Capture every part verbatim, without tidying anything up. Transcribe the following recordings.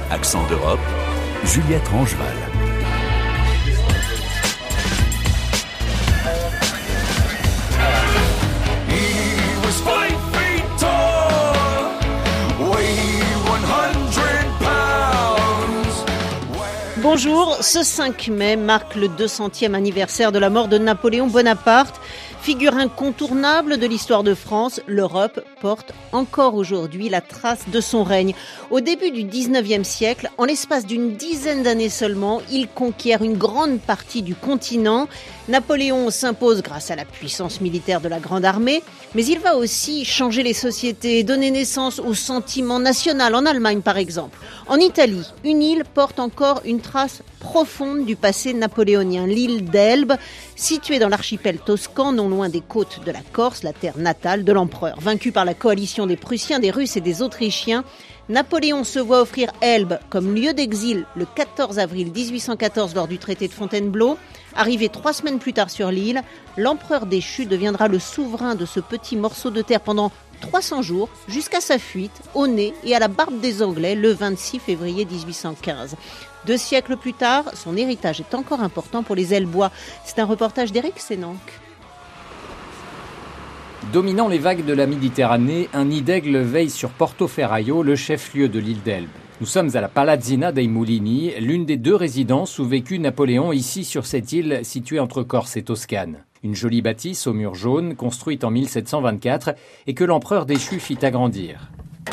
Accent d'Europe, Juliette Rangeval. Bonjour, ce cinq mai marque le deux centième anniversaire de la mort de Napoléon Bonaparte. Figure incontournable de l'histoire de France, l'Europe porte encore aujourd'hui la trace de son règne. Au début du dix-neuvième siècle, en l'espace d'une dizaine d'années seulement, il conquiert une grande partie du continent. Napoléon s'impose grâce à la puissance militaire de la Grande Armée, mais il va aussi changer les sociétés et donner naissance au sentiment national, en Allemagne par exemple. En Italie, une île porte encore une trace profonde du passé napoléonien, l'île d'Elbe, située dans l'archipel toscan, non loin des côtes de la Corse, la terre natale de l'empereur. Vaincu par la coalition des Prussiens, des Russes et des Autrichiens, Napoléon se voit offrir Elbe comme lieu d'exil le quatorze avril dix-huit cent quatorze lors du traité de Fontainebleau. Arrivé trois semaines plus tard sur l'île, l'empereur déchu deviendra le souverain de ce petit morceau de terre pendant trois cents jours, jusqu'à sa fuite au nez et à la barbe des Anglais le vingt-six février dix-huit cent quinze. Deux siècles plus tard, son héritage est encore important pour les Elbois. C'est un reportage d'Éric Sénanque. Dominant les vagues de la Méditerranée, un nid d'aigle veille sur Portoferraio, le chef-lieu de l'île d'Elbe. Nous sommes à la Palazzina dei Mulini, l'une des deux résidences où vécut Napoléon ici sur cette île située entre Corse et Toscane. Une jolie bâtisse aux murs jaunes, construite en mille sept cent vingt-quatre et que l'empereur déchu fit agrandir.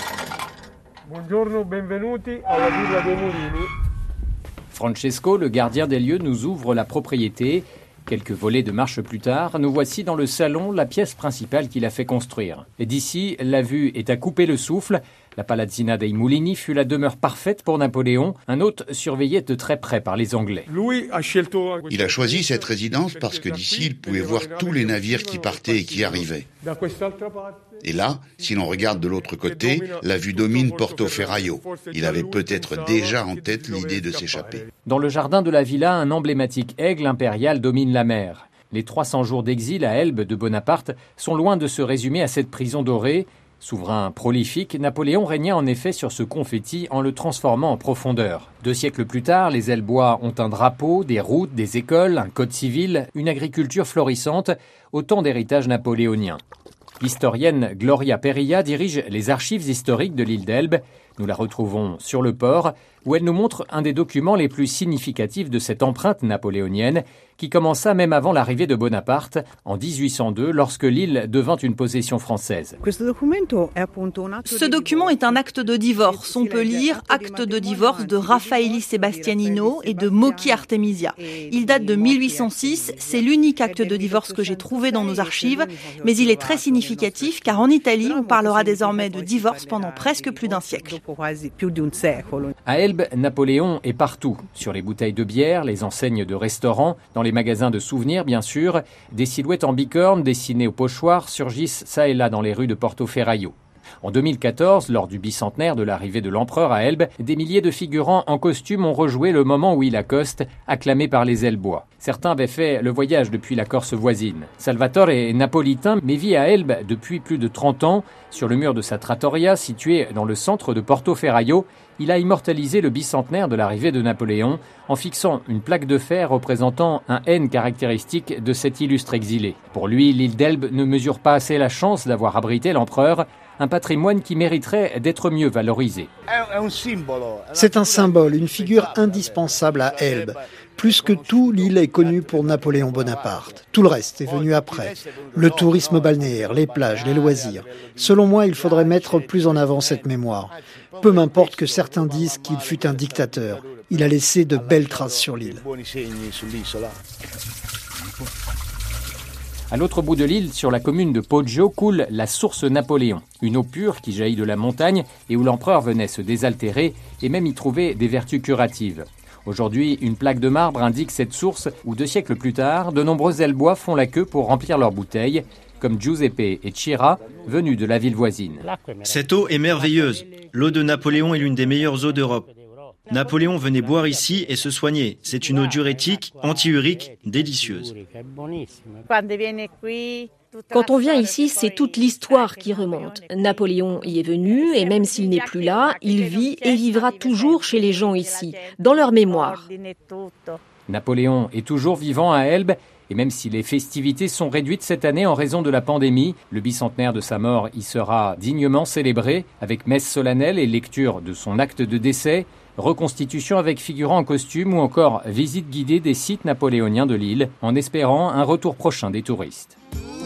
Buongiorno, benvenuti alla Villa dei Mulini. Francesco, le gardien des lieux, nous ouvre la propriété. Quelques volets de marche plus tard, nous voici dans le salon, la pièce principale qu'il a fait construire. Et d'ici, la vue est à couper le souffle. La Palazzina dei Mulini fut la demeure parfaite pour Napoléon, un hôte surveillé de très près par les Anglais. Il a choisi cette résidence parce que d'ici, il pouvait voir tous les navires qui partaient et qui arrivaient. Et là, si l'on regarde de l'autre côté, la vue domine Portoferraio. Il avait peut-être déjà en tête l'idée de s'échapper. Dans le jardin de la villa, un emblématique aigle impérial domine la mer. Les trois cents jours d'exil à Elbe de Bonaparte sont loin de se résumer à cette prison dorée. Souverain prolifique, Napoléon régnait en effet sur ce confetti en le transformant en profondeur. Deux siècles plus tard, les Elbois ont un drapeau, des routes, des écoles, un code civil, une agriculture florissante, autant d'héritages napoléoniens. L'historienne Gloria Perilla dirige les archives historiques de l'île d'Elbe. Nous la retrouvons sur le port, où elle nous montre un des documents les plus significatifs de cette empreinte napoléonienne, qui commença même avant l'arrivée de Bonaparte, en dix-huit cent deux, lorsque l'île devint une possession française. Ce document est un acte de divorce. On peut lire « Acte de divorce de Raffaelli Sebastianino et de Mochi Artemisia ». Il date de mille huit cent six, c'est l'unique acte de divorce que j'ai trouvé dans nos archives, mais il est très significatif car en Italie, on parlera désormais de divorce pendant presque plus d'un siècle. À Elbe, Napoléon est partout, sur les bouteilles de bière, les enseignes de restaurants, dans les magasins de souvenirs bien sûr, des silhouettes en bicorne dessinées au pochoir surgissent ça et là dans les rues de Portoferraio. En deux mille quatorze, lors du bicentenaire de l'arrivée de l'empereur à Elbe, des milliers de figurants en costume ont rejoué le moment où il accoste, acclamé par les Elbois. Certains avaient fait le voyage depuis la Corse voisine. Salvatore est napolitain, mais vit à Elbe depuis plus de trente ans. Sur le mur de sa trattoria, située dans le centre de Portoferraio, il a immortalisé le bicentenaire de l'arrivée de Napoléon en fixant une plaque de fer représentant un N caractéristique de cet illustre exilé. Pour lui, l'île d'Elbe ne mesure pas assez la chance d'avoir abrité l'empereur, un patrimoine qui mériterait d'être mieux valorisé. C'est un symbole, une figure indispensable à Elbe. Plus que tout, l'île est connue pour Napoléon Bonaparte. Tout le reste est venu après. Le tourisme balnéaire, les plages, les loisirs. Selon moi, il faudrait mettre plus en avant cette mémoire. Peu m'importe que certains disent qu'il fut un dictateur. Il a laissé de belles traces sur l'île. À l'autre bout de l'île, sur la commune de Poggio, coule la source Napoléon, une eau pure qui jaillit de la montagne et où l'empereur venait se désaltérer et même y trouver des vertus curatives. Aujourd'hui, une plaque de marbre indique cette source où deux siècles plus tard, de nombreux Elbois font la queue pour remplir leurs bouteilles, comme Giuseppe et Cira, venus de la ville voisine. Cette eau est merveilleuse. L'eau de Napoléon est l'une des meilleures eaux d'Europe. Napoléon venait boire ici et se soigner. C'est une eau diurétique, antiurique, délicieuse. Quand on vient ici, c'est toute l'histoire qui remonte. Napoléon y est venu et même s'il n'est plus là, il vit et vivra toujours chez les gens ici, dans leur mémoire. Napoléon est toujours vivant à Elbe et même si les festivités sont réduites cette année en raison de la pandémie, le bicentenaire de sa mort y sera dignement célébré avec messe solennelle et lecture de son acte de décès, reconstitution avec figurants en costume ou encore visite guidée des sites napoléoniens de l'île en espérant un retour prochain des touristes.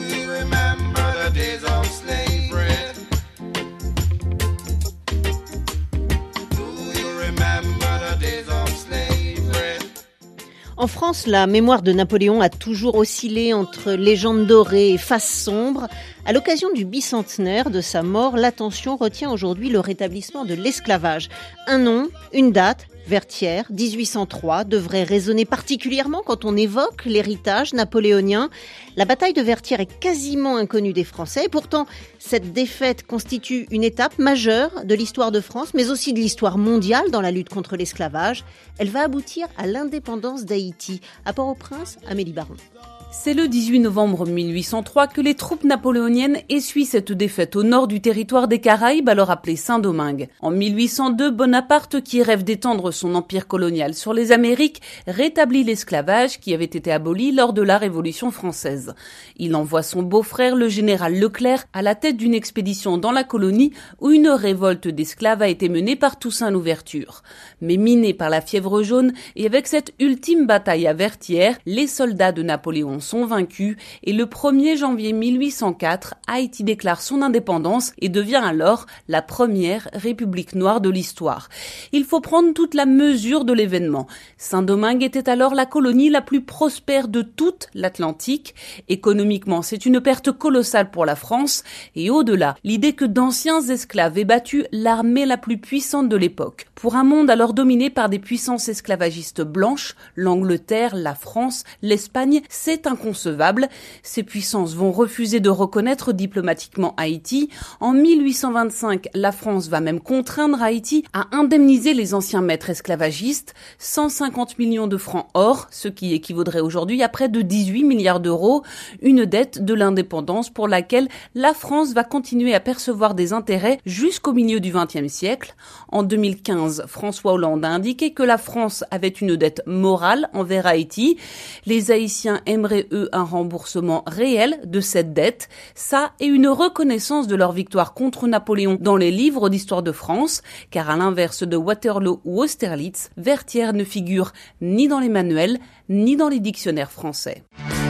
En France, la mémoire de Napoléon a toujours oscillé entre légende dorée et face sombre. À l'occasion du bicentenaire de sa mort, l'attention retient aujourd'hui le rétablissement de l'esclavage. Un nom, une date, Vertières, dix-huit cent trois, devrait résonner particulièrement quand on évoque l'héritage napoléonien. La bataille de Vertières est quasiment inconnue des Français. Et pourtant, cette défaite constitue une étape majeure de l'histoire de France, mais aussi de l'histoire mondiale dans la lutte contre l'esclavage. Elle va aboutir à l'indépendance d'Haïti. À Port-au-Prince, Amélie Baron. C'est le dix-huit novembre mille huit cent trois que les troupes napoléoniennes essuient cette défaite au nord du territoire des Caraïbes, alors appelé Saint-Domingue. En mille huit cent deux, Bonaparte, qui rêve d'étendre son empire colonial sur les Amériques, rétablit l'esclavage qui avait été aboli lors de la Révolution française. Il envoie son beau-frère, le général Leclerc, à la tête d'une expédition dans la colonie où une révolte d'esclaves a été menée par Toussaint Louverture. Mais minés par la fièvre jaune et avec cette ultime bataille à Vertières, les soldats de Napoléon sont vaincus et le premier janvier mille huit cent quatre, Haïti déclare son indépendance et devient alors la première république noire de l'histoire. Il faut prendre toute la mesure de l'événement. Saint-Domingue était alors la colonie la plus prospère de toute l'Atlantique. Économiquement, c'est une perte colossale pour la France et au-delà, l'idée que d'anciens esclaves aient battu l'armée la plus puissante de l'époque. Pour un monde alors dominé par des puissances esclavagistes blanches, l'Angleterre, la France, l'Espagne, c'est inconcevable. Ces puissances vont refuser de reconnaître diplomatiquement Haïti. En mille huit cent vingt-cinq, la France va même contraindre Haïti à indemniser les anciens maîtres esclavagistes, cent cinquante millions de francs or, ce qui équivaudrait aujourd'hui à près de dix-huit milliards d'euros, une dette de l'indépendance pour laquelle la France va continuer à percevoir des intérêts jusqu'au milieu du vingtième siècle. En deux mille quinze, François Hollande a indiqué que la France avait une dette morale envers Haïti. Les Haïtiens aimeraient eux un remboursement réel de cette dette. Ça et une reconnaissance de leur victoire contre Napoléon dans les livres d'histoire de France, car à l'inverse de Waterloo ou Austerlitz, Vertières ne figure ni dans les manuels, ni dans les dictionnaires français.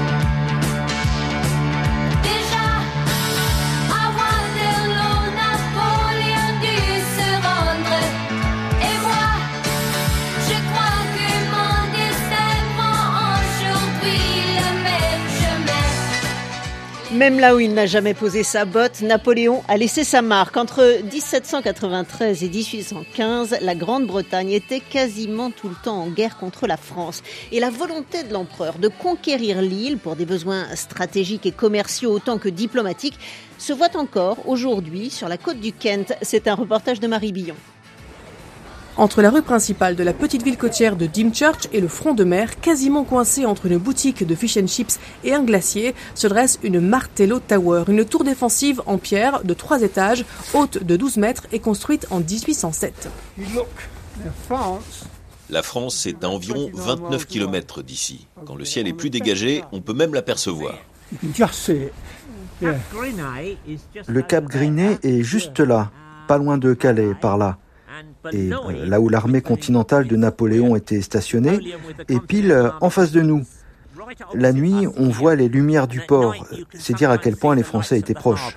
Même là où il n'a jamais posé sa botte, Napoléon a laissé sa marque. Entre dix-sept cent quatre-vingt-treize et dix-huit cent quinze, la Grande-Bretagne était quasiment tout le temps en guerre contre la France. Et la volonté de l'empereur de conquérir l'île pour des besoins stratégiques et commerciaux autant que diplomatiques se voit encore aujourd'hui sur la côte du Kent. C'est un reportage de Marie Billon. Entre la rue principale de la petite ville côtière de Dymchurch et le front de mer, quasiment coincé entre une boutique de fish and chips et un glacier, se dresse une Martello Tower, une tour défensive en pierre de trois étages, haute de douze mètres et construite en dix-huit cent sept. La France est à environ vingt-neuf kilomètres d'ici. Quand le ciel est plus dégagé, on peut même l'apercevoir. Le cap Grinet est juste là, pas loin de Calais, par là. Et euh, là où l'armée continentale de Napoléon était stationnée, et pile euh, en face de nous. La nuit, on voit les lumières du port. C'est dire à quel point les Français étaient proches.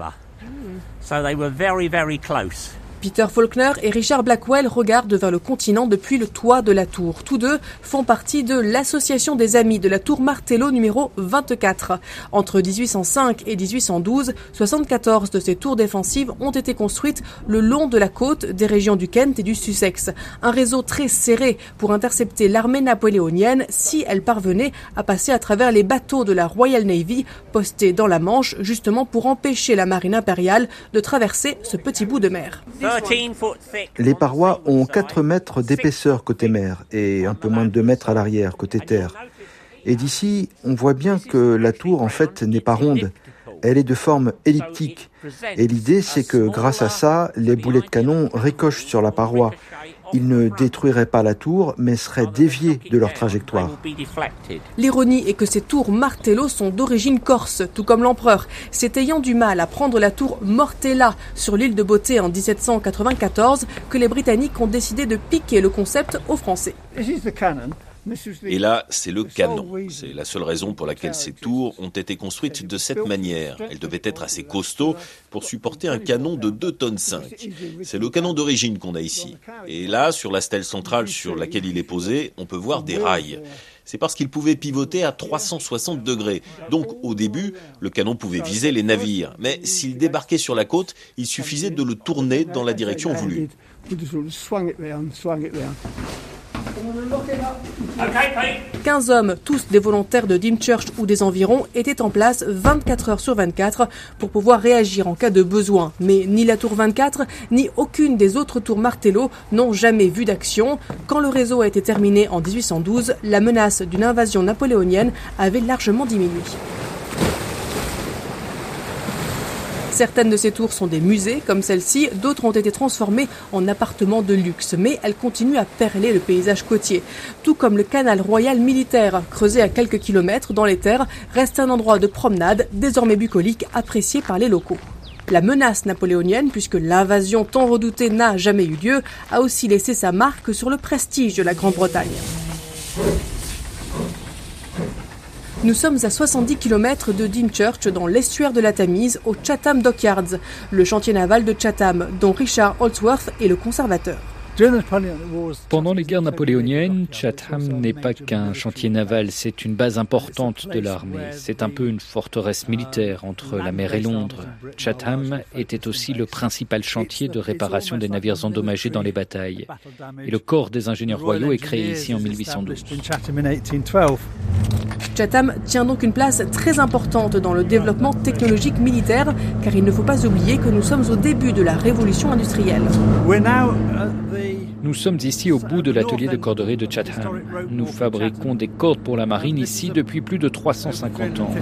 Peter Faulkner et Richard Blackwell regardent vers le continent depuis le toit de la tour. Tous deux font partie de l'association des amis de la tour Martello numéro vingt-quatre. Entre dix-huit cent cinq et dix-huit cent douze, soixante-quatorze de ces tours défensives ont été construites le long de la côte des régions du Kent et du Sussex. Un réseau très serré pour intercepter l'armée napoléonienne si elle parvenait à passer à travers les bateaux de la Royal Navy postés dans la Manche, justement pour empêcher la marine impériale de traverser ce petit bout de mer. Les parois ont quatre mètres d'épaisseur côté mer et un peu moins de deux mètres à l'arrière côté terre. Et d'ici, on voit bien que la tour en fait n'est pas ronde. Elle est de forme elliptique. Et l'idée, c'est que grâce à ça, les boulets de canon ricochent sur la paroi. Ils ne détruiraient pas la tour, mais seraient déviés de leur trajectoire. L'ironie est que ces tours martello sont d'origine corse, tout comme l'empereur. C'est ayant du mal à prendre la tour Mortella sur l'île de Beauté en dix-sept cent quatre-vingt-quatorze que les Britanniques ont décidé de piquer le concept aux Français. Et là, c'est le canon. C'est la seule raison pour laquelle ces tours ont été construites de cette manière. Elles devaient être assez costauds pour supporter un canon de deux tonnes cinq. C'est le canon d'origine qu'on a ici. Et là, sur la stèle centrale sur laquelle il est posé, on peut voir des rails. C'est parce qu'il pouvait pivoter à trois cent soixante degrés. Donc, au début, le canon pouvait viser les navires. Mais s'il débarquait sur la côte, il suffisait de le tourner dans la direction voulue. quinze hommes, tous des volontaires de Dymchurch ou des environs, étaient en place vingt-quatre heures sur vingt-quatre pour pouvoir réagir en cas de besoin. Mais ni la tour vingt-quatre, ni aucune des autres tours Martello n'ont jamais vu d'action. Quand le réseau a été terminé en dix-huit cent douze, la menace d'une invasion napoléonienne avait largement diminué. Certaines de ces tours sont des musées, comme celle-ci, d'autres ont été transformées en appartements de luxe, mais elles continuent à perler le paysage côtier. Tout comme le canal royal militaire, creusé à quelques kilomètres dans les terres, reste un endroit de promenade, désormais bucolique, apprécié par les locaux. La menace napoléonienne, puisque l'invasion tant redoutée n'a jamais eu lieu, a aussi laissé sa marque sur le prestige de la Grande-Bretagne. Nous sommes à soixante-dix kilomètres de Dymchurch, dans l'estuaire de la Tamise, au Chatham Dockyards, le chantier naval de Chatham, dont Richard Holdsworth est le conservateur. Pendant les guerres napoléoniennes, Chatham n'est pas qu'un chantier naval, c'est une base importante de l'armée. C'est un peu une forteresse militaire entre la mer et Londres. Chatham était aussi le principal chantier de réparation des navires endommagés dans les batailles. Et le corps des ingénieurs royaux est créé ici en mille huit cent douze. Chatham tient donc une place très importante dans le développement technologique militaire, car il ne faut pas oublier que nous sommes au début de la révolution industrielle. Nous sommes ici au bout de l'atelier de corderie de Chatham. Nous fabriquons des cordes pour la marine ici depuis plus de trois cent cinquante ans.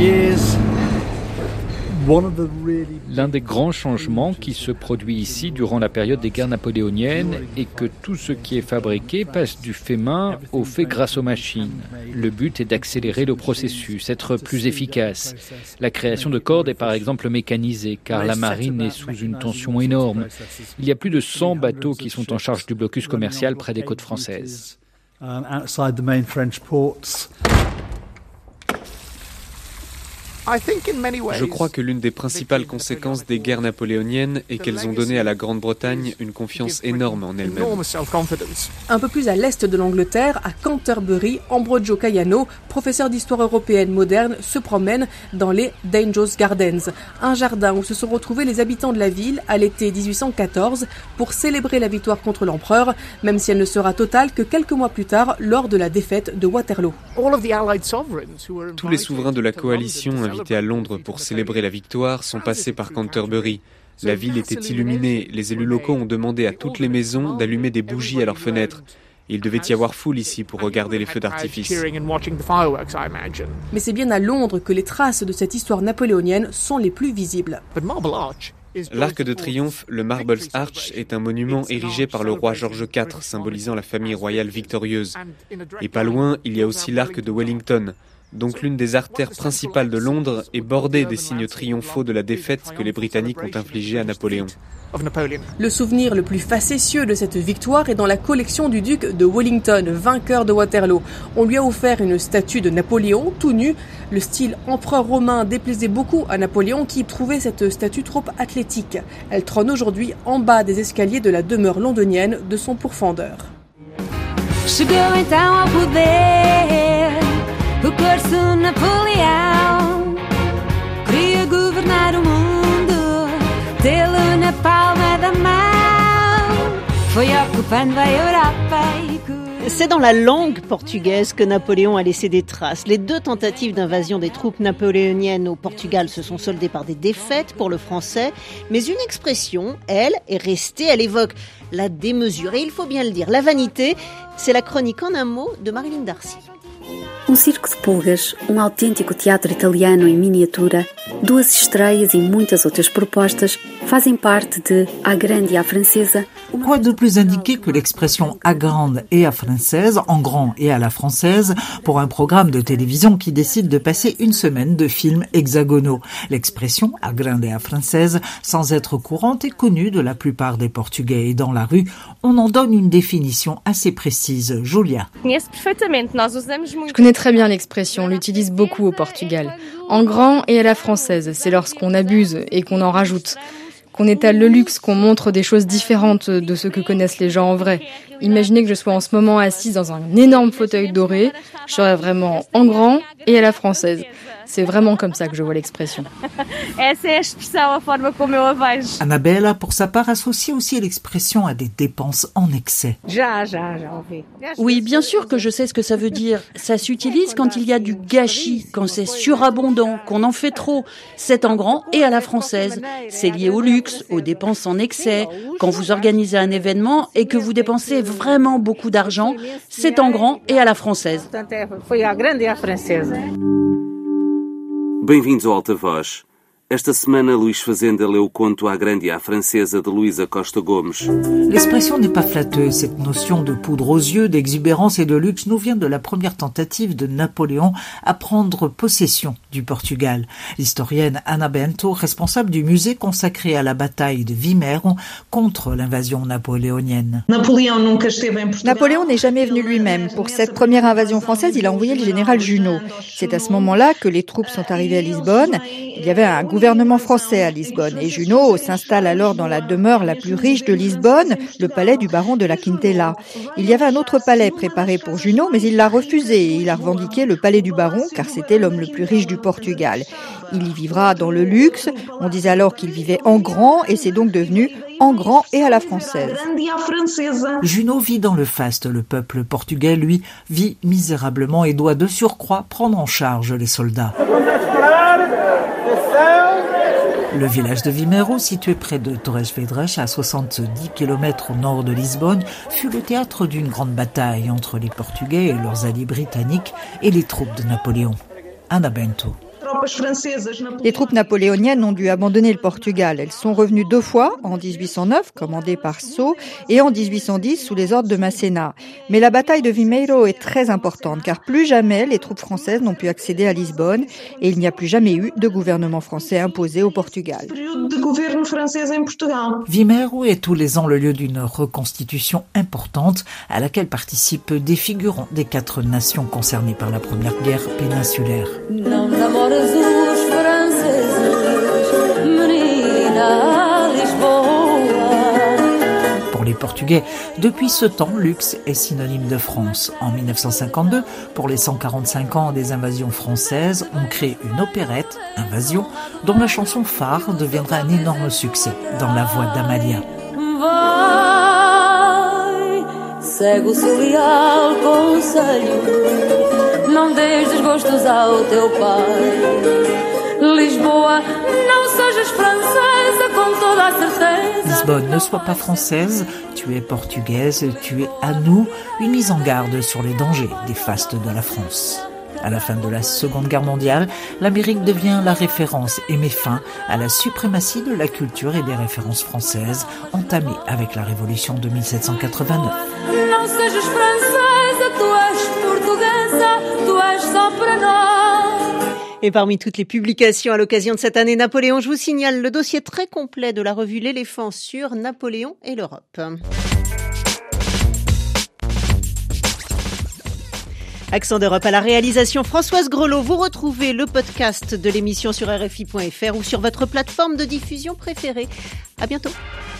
L'un des grands changements qui se produit ici durant la période des guerres napoléoniennes est que tout ce qui est fabriqué passe du fait main au fait grâce aux machines. Le but est d'accélérer le processus, être plus efficace. La création de cordes est par exemple mécanisée car la marine est sous une tension énorme. Il y a plus de cent bateaux qui sont en charge du blocus commercial près des côtes françaises. Je crois que l'une des principales conséquences des guerres napoléoniennes est qu'elles ont donné à la Grande-Bretagne une confiance énorme en elle-même. Un peu plus à l'est de l'Angleterre, à Canterbury, Ambrogio Caiano, professeur d'histoire européenne moderne, se promène dans les Dangerous Gardens, un jardin où se sont retrouvés les habitants de la ville à l'été dix-huit cent quatorze pour célébrer la victoire contre l'empereur, même si elle ne sera totale que quelques mois plus tard lors de la défaite de Waterloo. Tous les souverains de la coalition invités à Londres pour célébrer la victoire sont passés par Canterbury. La ville était illuminée. Les élus locaux ont demandé à toutes les maisons d'allumer des bougies à leurs fenêtres. Il devait y avoir foule ici pour regarder les feux d'artifice. Mais c'est bien à Londres que les traces de cette histoire napoléonienne sont les plus visibles. L'Arc de Triomphe, le Marble's Arch, est un monument érigé par le roi George quatre, symbolisant la famille royale victorieuse. Et pas loin, il y a aussi l'Arc de Wellington. Donc l'une des artères principales de Londres est bordée des signes triomphaux de la défaite que les Britanniques ont infligée à Napoléon. Le souvenir le plus facétieux de cette victoire est dans la collection du duc de Wellington, vainqueur de Waterloo. On lui a offert une statue de Napoléon, tout nu. Le style empereur romain déplaisait beaucoup à Napoléon qui trouvait cette statue trop athlétique. Elle trône aujourd'hui en bas des escaliers de la demeure londonienne de son pourfendeur. O curso Napoleão queria governar o mundo, tê-lo na palma da mão, foi ocupando a Europa. C'est dans la langue portugaise que Napoléon a laissé des traces. Les deux tentatives d'invasion des troupes napoléoniennes au Portugal se sont soldées par des défaites pour le français, mais une expression, elle, est restée, elle évoque la démesure et il faut bien le dire, la vanité. C'est la chronique en un mot de Marilyn Darcy. Um circo de pulgas, um autêntico teatro italiano em miniatura, duas estreias e muitas outras propostas fazem parte de A Grande e à Francesa. Quoi de plus indiqué que l'expression à grande et à française, en grand et à la française, pour un programme de télévision qui décide de passer une semaine de films hexagonaux. L'expression à grande et à française, sans être courante, est connue de la plupart des Portugais et dans la rue, on en donne une définition assez précise. Julia. Je connais très bien l'expression, on l'utilise beaucoup au Portugal. En grand et à la française, c'est lorsqu'on abuse et qu'on en rajoute. Qu'on étale le luxe, qu'on montre des choses différentes de ce que connaissent les gens en vrai. Imaginez que je sois en ce moment assise dans un énorme fauteuil doré, je serais vraiment en grand et à la française. C'est vraiment comme ça que je vois l'expression. Annabella, pour sa part, associe aussi l'expression à des dépenses en excès. Oui, bien sûr que je sais ce que ça veut dire. Ça s'utilise quand il y a du gâchis, quand c'est surabondant, qu'on en fait trop. C'est en grand et à la française. C'est lié au luxe, aux dépenses en excès. Quand vous organisez un événement et que vous dépensez vraiment beaucoup d'argent, c'est en grand et à la française. Bem-vindos ao Alta Voz. Esta semana, Luís Fazenda leu o conto À Grande e à Francesa de Luísa Costa Gomes. L'expression n'est pas flatteuse. Cette notion de poudre aux yeux, d'exubérance et de luxe nous vient de la première tentative de Napoléon à prendre possession du Portugal. L'historienne Ana Bento, responsable du musée consacré à la bataille de Vimeiro contre l'invasion napoléonienne. Napoléon n'est jamais venu lui-même. Pour cette première invasion française, il a envoyé le général Junot. C'est à ce moment-là que les troupes sont arrivées à Lisbonne. Il y avait un gouvernement français à Lisbonne et Junot s'installe alors dans la demeure la plus riche de Lisbonne, le palais du baron de la Quintela. Il y avait un autre palais préparé pour Junot, mais il l'a refusé et il a revendiqué le palais du baron car c'était l'homme le plus riche du Portugal. Il y vivra dans le luxe, on disait alors qu'il vivait en grand et c'est donc devenu en grand et à la française. Junot vit dans le faste, le peuple portugais, lui, vit misérablement et doit de surcroît prendre en charge les soldats. Le village de Vimeiro, situé près de Torres Vedras, à soixante-dix kilomètres au nord de Lisbonne, fut le théâtre d'une grande bataille entre les Portugais et leurs alliés britanniques et les troupes de Napoléon. Ana Bento. Les troupes napoléoniennes ont dû abandonner le Portugal. Elles sont revenues deux fois, en dix-huit cent neuf, commandées par Sceaux, et en dix-huit cent dix, sous les ordres de Masséna. Mais la bataille de Vimeiro est très importante, car plus jamais les troupes françaises n'ont pu accéder à Lisbonne, et il n'y a plus jamais eu de gouvernement français imposé au Portugal. Vimeiro est tous les ans le lieu d'une reconstitution importante, à laquelle participent des figurants des quatre nations concernées par la Première Guerre péninsulaire. Pour les Portugais, depuis ce temps, luxe est synonyme de France. En mille neuf cent cinquante-deux, pour les cent quarante-cinq ans des invasions françaises, on crée une opérette, Invasion, dont la chanson phare deviendra un énorme succès dans la voix d'Amalia. Segue o seu leal conselho, não des desgostos ao teu pai. Lisboa, não sejas francesa com toda a certeza. Lisbonne, ne sois pas française, tu es portugaise, tu es à nous, une mise en garde sur les dangers des fastes de la France. À la fin de la Seconde Guerre mondiale, l'Amérique devient la référence et met fin à la suprématie de la culture et des références françaises entamée avec la Révolution de mille sept cent quatre-vingt-neuf. Et parmi toutes les publications à l'occasion de cette année Napoléon, je vous signale le dossier très complet de la revue L'Éléphant sur Napoléon et l'Europe. Accent d'Europe à la réalisation Françoise Grelot. Vous retrouvez le podcast de l'émission sur R F I point F R ou sur votre plateforme de diffusion préférée. À bientôt.